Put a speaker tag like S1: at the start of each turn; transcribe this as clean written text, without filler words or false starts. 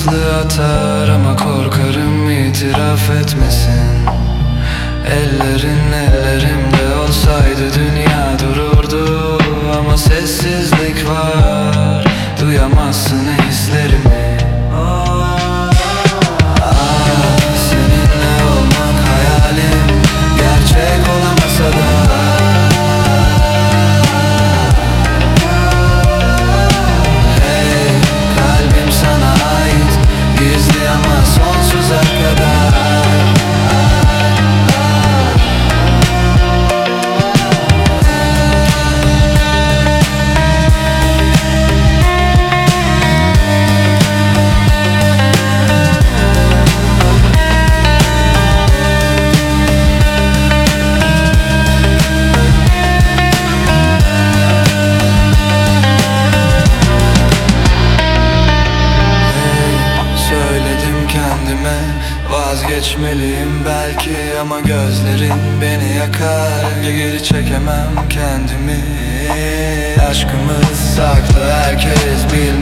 S1: hızlı atar ama korkarım itiraf etmesin. Ellerin ellerimde olsaydı dünya dururdu. Ama sessizlik var, duyamazsın hislerimi. Seninle olmak hayalim, gerçek olamasa da. Hey, kalbim sana ait, gizli ama sonsuza kadar. Vazgeçmeliyim belki ama gözlerin beni yakar. Geri çekemem kendimi. Aşkımız saklı, herkes bilir.